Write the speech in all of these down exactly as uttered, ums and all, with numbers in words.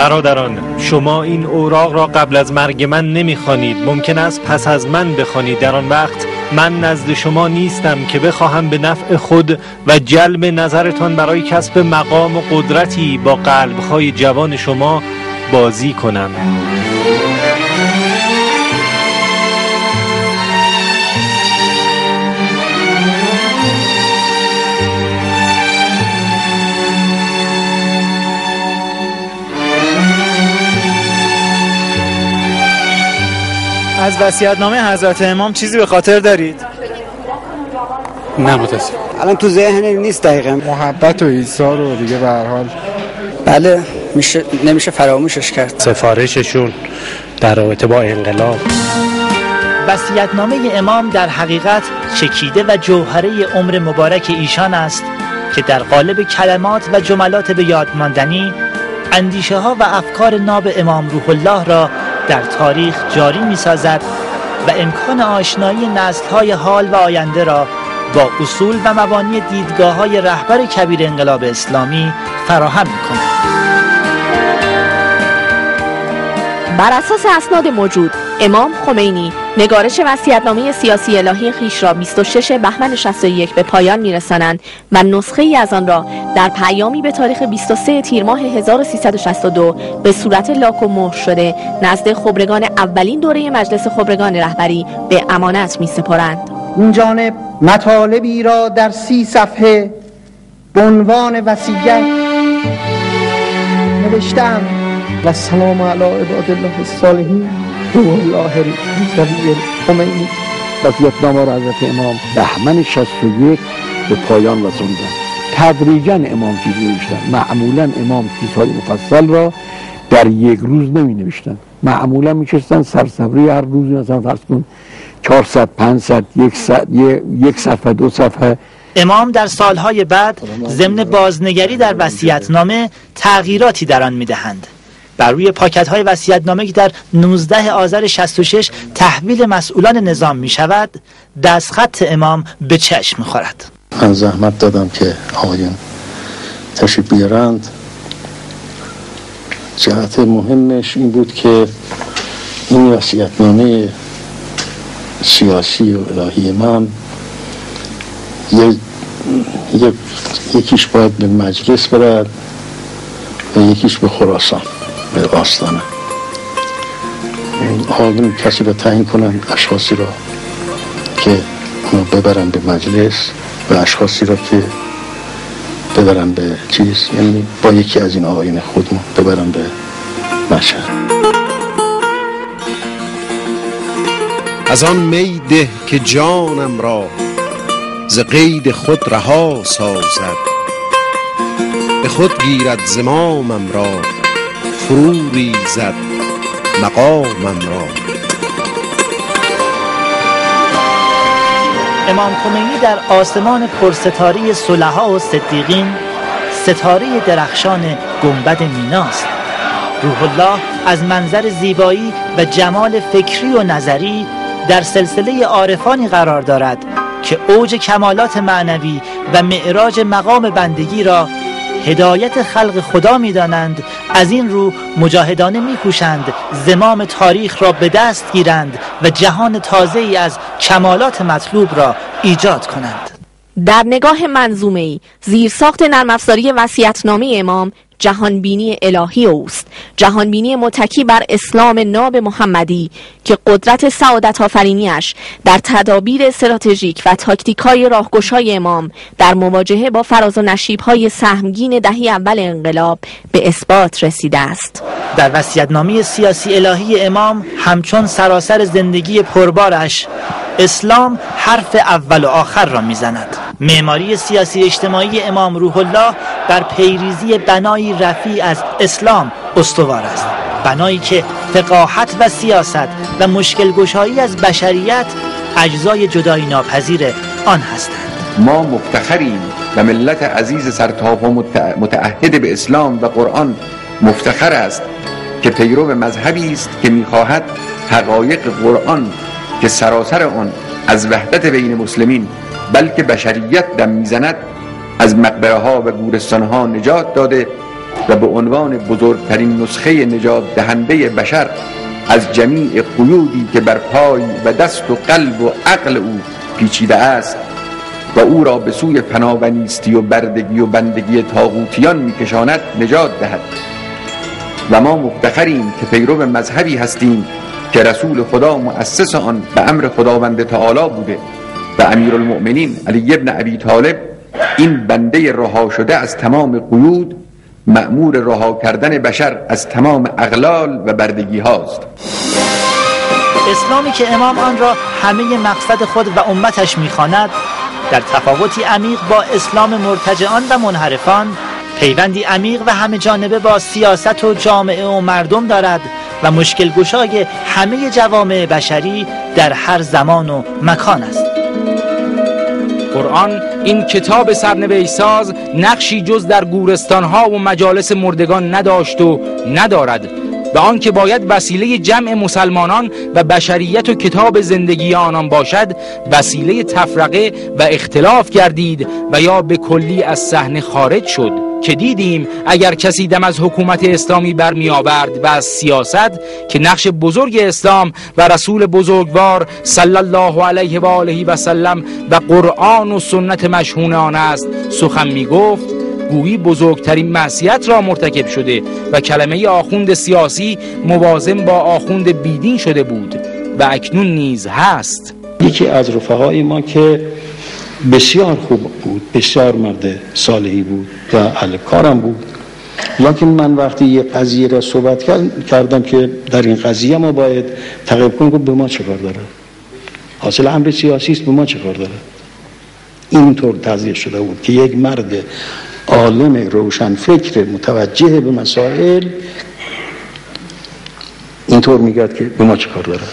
برادران، شما این اوراق را قبل از مرگ من نمیخوانید، ممکن است پس از من بخوانید. در آن وقت من نزد شما نیستم که بخواهم به نفع خود و جلب نظرتان برای کسب مقام و قدرتی با قلب‌های جوان شما بازی کنم. از وصیت‌نامه حضرت امام چیزی به خاطر دارید؟ نه متاسفم الان تو ذهن نیست دقیقاً. محبت و ایثار رو دیگه به هر حال بله میشه، نمیشه فراموشش کرد. سفارششون در رابطه با انقلاب. وصیت‌نامه امام در حقیقت چکیده و جوهره عمر مبارک ایشان است که در قالب کلمات و جملات به یاد ماندنی اندیشه ها و افکار ناب امام روح الله را در تاریخ جاری می سازد و امکان آشنایی نسل‌های حال و آینده را با اصول و مبانی دیدگاه‌های رهبر کبیر انقلاب اسلامی فراهم می‌کند. بر اساس اسناد موجود، امام خمینی نگارش وصیت‌نامه سیاسی الهی خویش را بیست و شش بهمن شصت و یک به پایان می‌رسانند و نسخه ای از آن را در پیامی به تاریخ بیست و سوم تیر ماه هزار و سیصد و شصت و دو به صورت لاک و مهر شده نزد خبرگان اولین دوره مجلس خبرگان رهبری به امانت می‌سپارند. این جانب مطالبی را در سی صفحه به عنوان وصیت نوشتم و سلام علی عباد الله الصالحین روح الله القدس خمینی. وصیت‌نامه را حضرت امام بهمن شصت و یک به پایان رساندند. تدریجاً امام چیز نوشتن. معمولاً امام چیزهای مفصل را در یک روز نمی نوشتن. معمولاً می‌شستن سرسبری هر روز مثلا فرض کن چهارصد پانصد یک صفحه دو صفحه. امام در سالهای بعد ضمن بازنگری در وصیت‌نامه تغییراتی در آن می‌دهند. بر روی پاکت‌های وصیت‌نامه که در نوزدهم آذر شصت و شش تحویل مسئولان نظام می‌شود، دستخط امام به چشم می‌خورد. من زحمت دادم که آقایان تشریف بیارند. جهت مهمش این بود که این وصیت‌نامه سیاسی و الهی من یک یکیش باید به مجلس برد و یکیش به خراسان، به آستانه. آقایون کسی را تعیین کنن، اشخاصی را که ببرن به مجلس و اشخاصی را که ببرن به چیز، یعنی با یکی از این آقایون خودمون ببرن به مشهد. از آن می ده که جانم را ز قید خود رها سازد، به خود گیرد زمامم را فرو ریزد مقامم را. امام خمینی در آسمان پرستاره صلحا و صدیقین ستاره درخشان گنبد میناست. روح الله از منظر زیبایی و جمال فکری و نظری در سلسله عارفانی قرار دارد که اوج کمالات معنوی و معراج مقام بندگی را هدایت خلق خدا می دانند. از این رو مجاهدانه می کوشند زمام تاریخ را به دست گیرند و جهان تازه‌ای از کمالات مطلوب را ایجاد کنند. در نگاه منظومه‌ای زیرساخت نرم افزاری وصیت‌نامه امام جهانبینی الهی اوست، جهانبینی متکی بر اسلام ناب محمدی که قدرت سعادت آفرینیش در تدابیر استراتژیک و تاکتیک‌های راهگشای امام در مواجهه با فراز و نشیب‌های سهمگین دهه اول انقلاب به اثبات رسیده است. در وصیت‌نامه سیاسی الهی امام همچون سراسر زندگی پربارش اسلام حرف اول و آخر را میزند. معماری سیاسی اجتماعی امام روح الله بر پیریزی بنایی رفیع از اسلام استوار است، بنایی که فقاهت و سیاست و مشکل گشایی از بشریت اجزای جدایی ناپذیر آن هستند. ما مفتخریم و ملت عزیز سرتاپ و متعهد به اسلام و قرآن مفتخر است که پیرو مذهبی است که می‌خواهد حقایق قرآن که سراسر آن از وحدت بین مسلمین بلکه بشریت دم میزند از مقبره ها و گورستان ها نجات داده و به عنوان بزرگترین نسخه نجات دهنده بشر از جمیع قیودی که بر پای و دست و قلب و عقل او پیچیده است و او را به سوی فنا و نیستی و بردگی و بندگی طاغوتیان میکشاند نجات دهد. و ما مفتخریم که پیرو مذهبی هستیم که رسول خدا مؤسس آن به امر خداوند تعالی بوده و امیرالمؤمنین علی ابن ابی طالب این بنده رها شده از تمام قیود مأمور رها کردن بشر از تمام اغلال و بردگی هاست. اسلامی که امام آن را همه مقصد خود و امتش می‌خواند در تفاوتی عمیق با اسلام مرتجعان و منحرفان پیوندی عمیق و همه جانبه با سیاست و جامعه و مردم دارد و مشکل گشای همه جوامع بشری در هر زمان و مکان است. قرآن این کتاب سرنوشت ساز نقشی جز در گورستانها و مجالس مردگان نداشت و ندارد و آن که باید وسیله جمع مسلمانان و بشریت و کتاب زندگی آنان باشد وسیله تفرقه و اختلاف گردید و یا به کلی از صحنه خارج شد که دیدیم اگر کسی دم از حکومت اسلامی برمی آورد و از سیاست که نقش بزرگ اسلام و رسول بزرگوار صلی الله علیه و آله و سلم و قرآن و سنت مشهون آن است سخن می گفت گویی بزرگترین معصیت را مرتکب شده و کلمه آخوند سیاسی موازن با آخوند بیدین شده بود و اکنون نیز هست. یکی از رفقای ما که بسیار خوب بود، بسیار مرد صالحی بود و اهل کارم بود، لکن من وقتی یه قضیه را صحبت کردم که در این قضیه ما باید تعقیب کنیم، گفت به ما چه کار داره؟ حاصل امر سیاسی است، به ما چه کار داره؟ اینطور توضیح شده بود که یک مرد عالم روشن فکر متوجه به مسائل اینطور میگه که به ما چه کار دارد.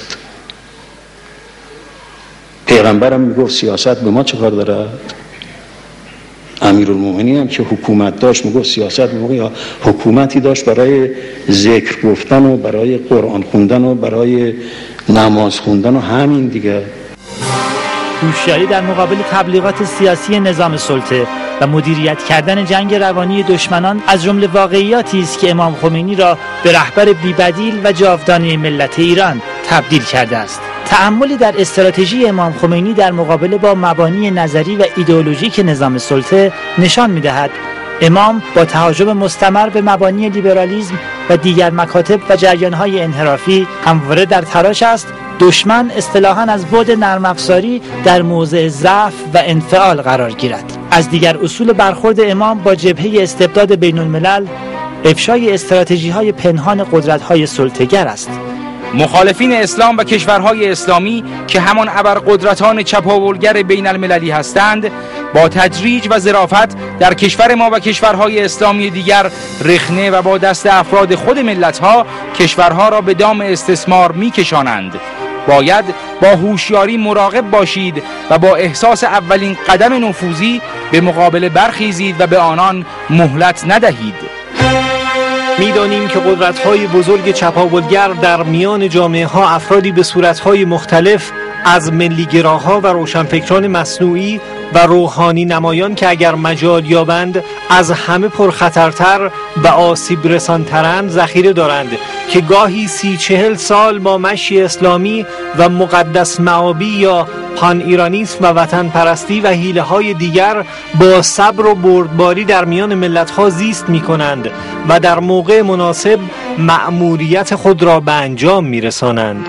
پیغمبرم میگفت سیاست به ما چه کار دارد. امیرالمومنین هم که حکومت داشت میگفت سیاست به ما، یا حکومتی داشت برای ذکر گفتن و برای قرآن خوندن و برای نماز خوندن و همین دیگه. هوشیاری در مقابل تبلیغات سیاسی نظام سلطه و مدیریت کردن جنگ روانی دشمنان از جمله واقعیاتی است که امام خمینی را به رهبر بی‌بدیل و جاودانه ملت ایران تبدیل کرده است. تأملی در استراتژی امام خمینی در مقابله با مبانی نظری و ایدئولوژیک نظام سلطه نشان می‌دهد امام با تهاجم مستمر به مبانی لیبرالیسم و دیگر مکاتب و جریان‌های انحرافی همواره در تلاش است دشمن اصطلاحاً از بعد نرم افزاری در موضع ضعف و انفعال قرار گیرد. از دیگر اصول برخورد امام با جبهه استبداد بین الملل افشای استراتژی‌های پنهان قدرت‌های سلطه‌گر است. مخالفین اسلام و کشورهای اسلامی که همان ابرقدرتان چپاولگر بین المللی هستند با تدریج و ظرافت در کشور ما و کشورهای اسلامی دیگر رخنه و با دست افراد خود ملت‌ها کشورها را به دام استثمار می‌کشانند. باید با هوشیاری مراقب باشید و با احساس اولین قدم نفوذی به مقابله برخیزید و به آنان مهلت ندهید. می‌دانیم که قدرت‌های بزرگ چپاولگر در میان جامعه‌ها افرادی به صورت‌های مختلف از ملی‌گراها و روشنفکران مصنوعی و روحانی نمایان که اگر مجال یابند از همه پرخطرتر و آسیب رسانترند ذخیره دارند که گاهی سی چهل سال با مشی اسلامی و مقدس معابی یا پان ایرانیسم و وطن پرستی و حیله های دیگر با صبر و بردباری در میان ملت ها زیست می کنند و در موقع مناسب مأموریت خود را به انجام می رسانند.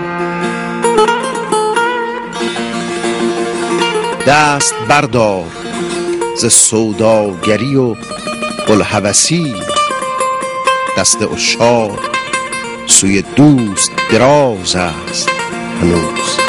دست بردار ز سوداگری و بوالهوسی، دست عشاق سوی دوست دراز است هنوز.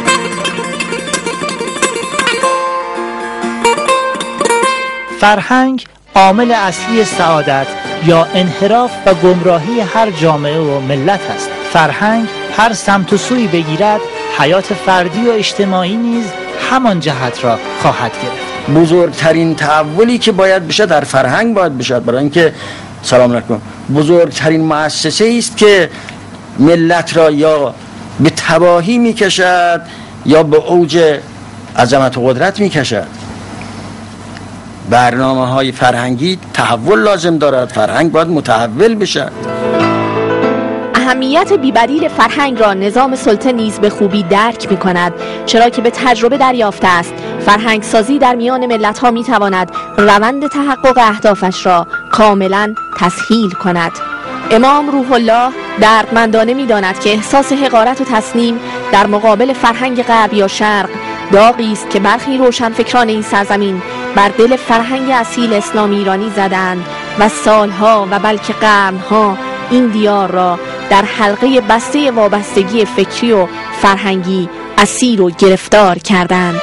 فرهنگ عامل اصلی سعادت یا انحراف و گمراهی هر جامعه و ملت است. فرهنگ هر سمت و سوی بگیرد حیات فردی و اجتماعی نیز همان جهت را خواهد گرفت. بزرگترین تحولی که باید بشه در فرهنگ باید بشه، برای اینکه سلام علیکم بزرگترین مؤسسه است که ملت را یا به تباهی میکشد یا به اوج عظمت و قدرت میکشد. برنامه های فرهنگی تحول لازم دارد. فرهنگ باید متحول بشد. اهمیت بی‌بدیل فرهنگ را نظام سلطه نیز به خوبی درک می کند، چرا که به تجربه دریافته است فرهنگ سازی در میان ملت ها می تواند روند تحقق اهدافش را کاملا تسهیل کند. امام روح الله دردمندانه می داند که احساس حقارت و تسلیم در مقابل فرهنگ غرب یا شرق داغی است که برخی روشنفکران این سرزمین بر دل فرهنگ اصیل اسلامی ایرانی زدند و سالها و بلکه قرنها این دیار را در حلقه بسته وابستگی فکری و فرهنگی اسیر و گرفتار کردند.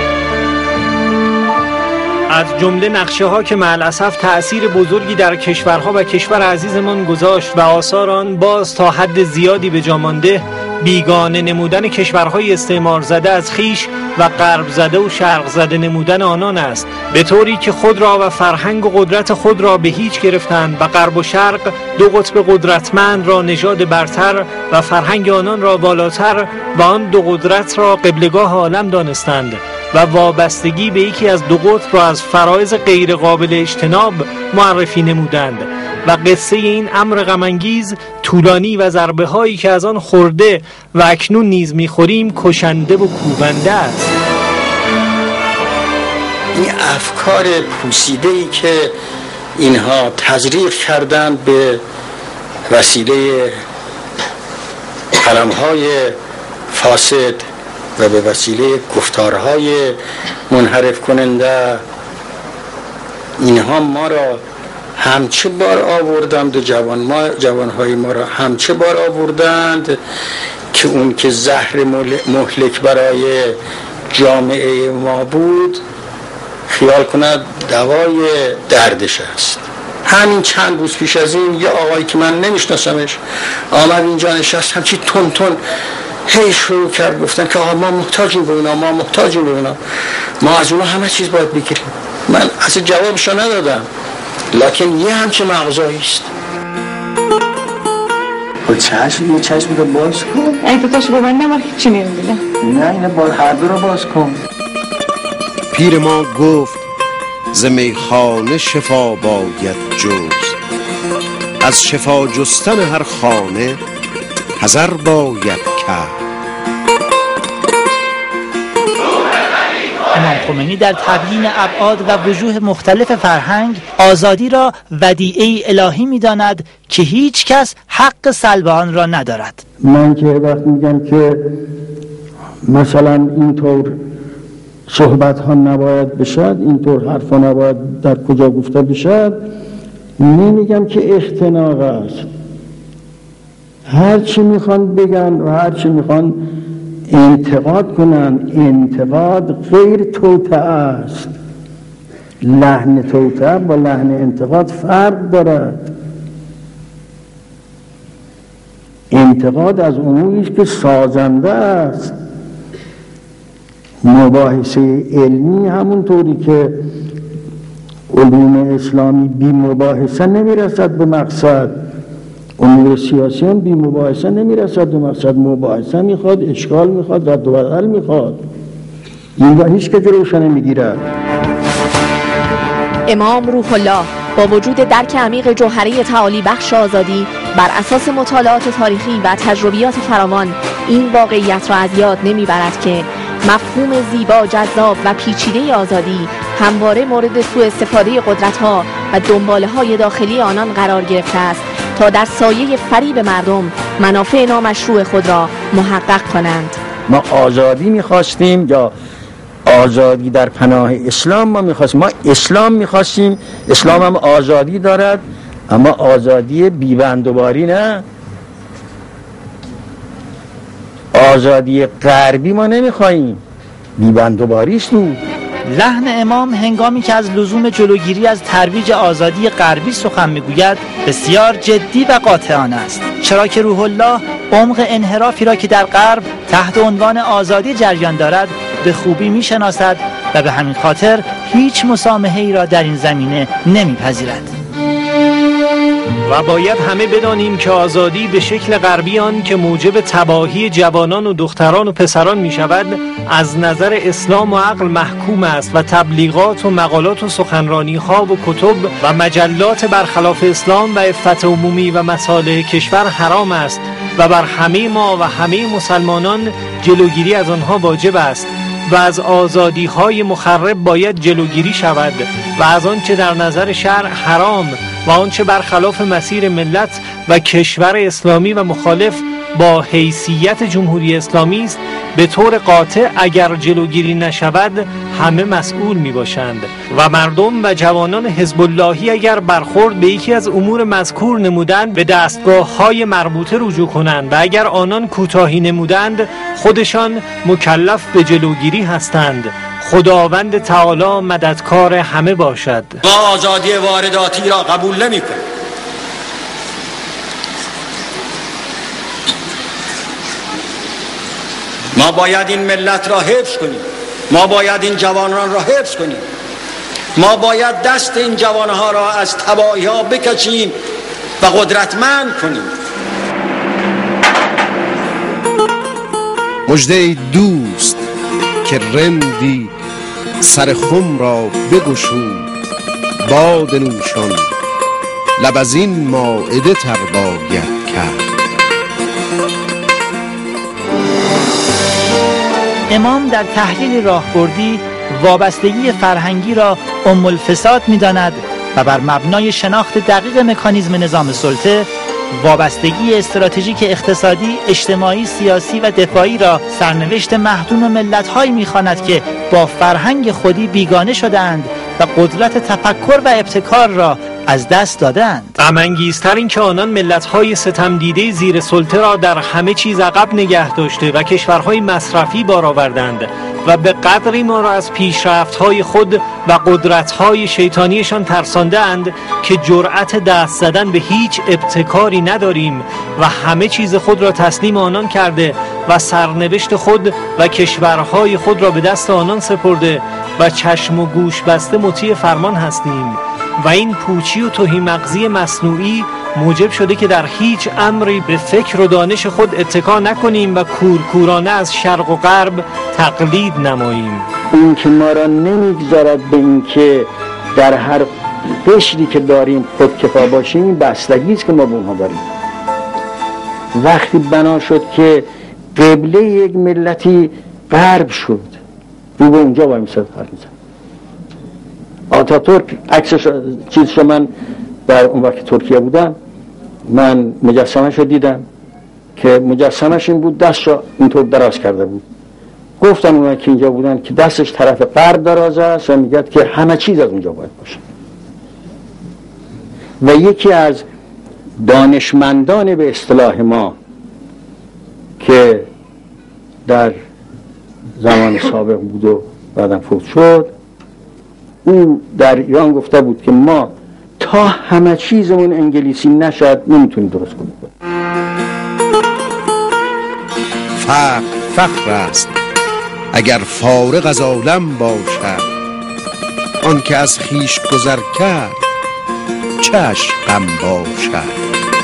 از جمله نقشه ها که معالاسف تأثیر بزرگی در کشورها و کشور عزیزمان گذاشت و آثار آن باز تا حد زیادی به جا مانده، بیگانه نمودن کشورهای استعمار زده از خیش و غرب زده و شرق زده نمودن آنان است، به طوری که خود را و فرهنگ و قدرت خود را به هیچ گرفتند و غرب و شرق دو قطب قدرتمند را نژاد برتر و فرهنگ آنان را بالاتر و آن دو قدرت را قبلگاه عالم دانستند و وابستگی به یکی از دو قطب را از فرایض غیر قابل اجتناب معرفی نمودند و قصه این امر غم‌انگیز طولانی و ضربه هایی که از آن خورده و اکنون نیز میخوریم کشنده و کوبنده است. این افکار پوسیده‌ای که اینها تزریق کردند به وسیله قلم‌های فاسد و به وسیله گفتارهای منحرف کننده، اینها ما را همچه بار آوردند و جوان ما جوانهای ما را همچه بار آوردند که اون که زهر مهلک برای جامعه ما بود خیال کند دوای دردش است. همین چند روز پیش از این یه آقایی که من نمیشناسمش آمد اینجا نشست، همچی تون تون هی شروع کرد گفتن که آقا ما محتاجیم به اونا، ما محتاجیم به اونا، ما از اونا همه چیز باید بگیریم. من اصلا جوابشو ندادم، لکن یه همچه مغزایی است. با چشم یه چشم رو باز کن. این دوتاشو به من نمار هیچی نمیدونم. نه اینه با هر دو رو باز کن. پیر ما گفت ز میخانه شفا باید جست، از شفا جستن هر خانه حذر باید کرد. امام خمینی در تبیین ابعاد و وجوه مختلف فرهنگ آزادی را ودیعه الهی می‌داند که هیچ کس حق سلب آن را ندارد. من که وقت میگم که مثلا اینطور صحبت ها نباید بشد، اینطور حرف ها نباید در کجا گفته بشد، نمیگم که اختناق است. هر چی میخوان بگن و هر چی میخوان انتقاد کنن، انتقاد غیر توطئه است. لحن توطئه با لحن انتقاد فرق دارد. انتقاد از اموری است که سازنده است. مباحثه علمی همونطوری که علوم اسلامی بی مباحثه نمیرسد به مقصد، امور سیاسی هم بی مباحثه نمیرسد به مقصد. مباحثه میخواد، اشکال میخواد، رد و بدل میخواد. این را هیچ که جلوش نمیگیرد. امام روح الله با وجود درک عمیق جوهره تعالی بخش آزادی بر اساس مطالعات تاریخی و تجربیات فراوان این واقعیت را از یاد نمیبرد که مفهوم زیبا، جذاب و پیچیده آزادی همواره مورد سوء استفاده قدرت‌ها و دنباله‌های داخلی آنان قرار گرفته است تا در سایه فریب مردم منافع نامشروع خود را محقق کنند. ما آزادی می‌خواستیم یا آزادی در پناه اسلام ما می‌خواستیم. ما اسلام می‌خواستیم، اسلام هم آزادی دارد، اما آزادی بی‌بندوباری نه. آزادی غربی ما نمیخواییم، بی‌بندوباریش بود. لحن امام هنگامی که از لزوم جلوگیری از ترویج آزادی غربی سخن میگوید بسیار جدی و قاطعانه است، چرا که روح الله عمق انحرافی را که در غرب تحت عنوان آزادی جریان دارد به خوبی میشناسد و به همین خاطر هیچ مسامحه‌ای را در این زمینه نمیپذیرد. و باید همه بدانیم که آزادی به شکل غربی آن که موجب تباهی جوانان و دختران و پسران می شود از نظر اسلام و عقل محکوم است و تبلیغات و مقالات و سخنرانی ها و کتب و مجلات برخلاف اسلام و عفت عمومی و مصالح کشور حرام است و بر همه ما و همه مسلمانان جلوگیری از آنها واجب است و از آزادی های مخرب باید جلوگیری شود و از آنچه در نظر شرع حرام و آنچه برخلاف مسیر ملت و کشور اسلامی و مخالف با حیثیت جمهوری اسلامی است به طور قاطع اگر جلوگیری نشود همه مسئول می باشند و مردم و جوانان حزب اللهی اگر برخورد به یکی از امور مذکور نمودند به دستگاه های مربوطه رجوع کنند و اگر آنان کوتاهی نمودند خودشان مکلف به جلوگیری هستند. خداوند تعالی مددکار همه باشد. ما آزادی وارداتی را قبول نمی کنیم. ما باید این ملت را حفظ کنیم. ما باید این جوانان را حفظ کنیم. ما باید دست این جوانها را از تباهی ها بکشیم و قدرتمند کنیم. مژده ای دوست که رندی سر خم را بگشود، باد نوشان لب از این مائده تر باید کرد. امام در تحلیل راهبردی وابستگی فرهنگی را ام الفساد می‌داند و بر مبنای شناخت دقیق مکانیزم نظام سلطه وابستگی استراتژیک اقتصادی، اجتماعی، سیاسی و دفاعی را سرنوشت محتوم ملت‌هایی می‌خواند که با فرهنگ خودی بیگانه شدند و قدرت تفکر و ابتکار را از دست دادند. غم‌انگیزتر این که آنان ملت‌های ستم دیده زیر سلطه را در همه چیز عقب نگه داشته و کشورهای مصرفی بار آوردند و به قدری ما را از پیشرفت‌های خود و قدرت‌های شیطانیشان ترساندند که جرأت دست زدن به هیچ ابتکاری نداریم و همه چیز خود را تسلیم آنان کرده و سرنوشت خود و کشورهای خود را به دست آنان سپرده و چشم و گوش بسته مطیع فرمان هستیم و این پوچی و تهی مغزی مصنوعی موجب شده که در هیچ امری به فکر و دانش خود اتکا نکنیم و کورکورانه از شرق و غرب تقلید نماییم. این که ما را نمیگذارد به این که در هر قشری که داریم خودکفا باشیم، این بستگی است که ما به اونها داریم. وقتی بنا شد که قبله یک ملتی غرب شد، رو به اونجا باید میساد حرف میزن. آتاتورک عکسش چیزش من در اون وقت ترکیه بودم، من مجسمه‌اش رو دیدم که مجسمه‌اش این بود، دستش اینطور دراز کرده بود. گفتم اونها که اینجا بودن که دستش طرف غرب دراز است و میگه که همه چیز از اونجا باید باشه. و یکی از دانشمندان به اصطلاح ما که در زمان سابق بود و بعدم فوت شد، او در ایران گفته بود که ما تا همه چیزمون انگلیسی نشد نمیتونیم درست کنیم. فقر فقر است اگر فارغ از عالم باشد، آن که از خویش گذر کرد چش غم باشد.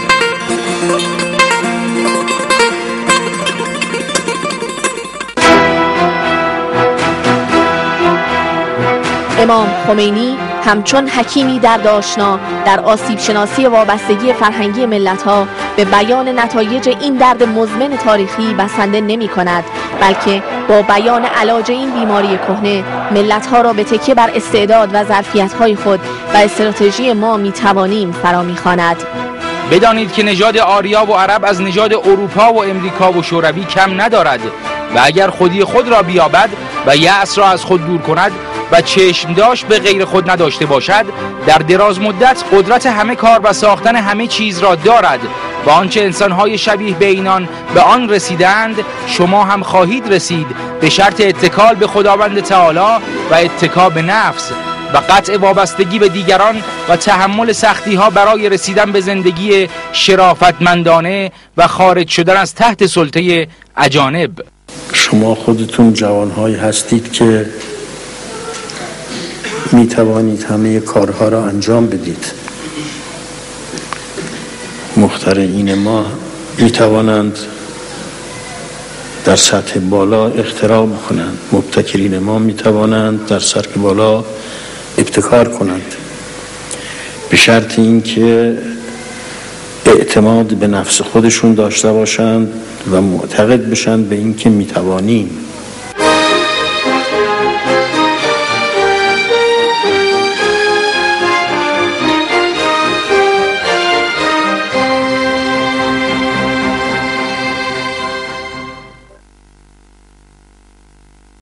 امام خمینی همچون حکیمی در آشنا در آسیب شناسی وابستگی فرهنگی ملت‌ها به بیان نتایج این درد مزمن تاریخی بسنده نمی کند، بلکه با بیان علاج این بیماری کهنه ملت‌ها را به تکیه بر استعداد و ظرفیت‌های خود و استراتژی ما می توانیم فرا می‌خواند. بدانید که نژاد آریا و عرب از نژاد اروپا و امریکا و شوروی کم ندارد و اگر خودی خود را بیابد و یأس را از خود دور کند و چشم داشت به غیر خود نداشته باشد، در دراز مدت قدرت همه کار و ساختن همه چیز را دارد و آنچه انسان‌های شبیه به اینان به آن رسیدند شما هم خواهید رسید، به شرط اتکال به خداوند تعالی و اتکا به نفس و قطع وابستگی به دیگران و تحمل سختی‌ها برای رسیدن به زندگی شرافتمندانه و خارج شدن از تحت سلطه اجانب. شما خودتون جوانهایی هستید که می توانید همه کارها را انجام بدید. مخترعین ما می توانند در سطح بالا اختراع کنند، مبتکرین ما می توانند در سطح بالا ابتکار کنند، به شرط اینکه اعتماد به نفس خودشون داشته باشند و معتقد بشن به اینکه می توانیم.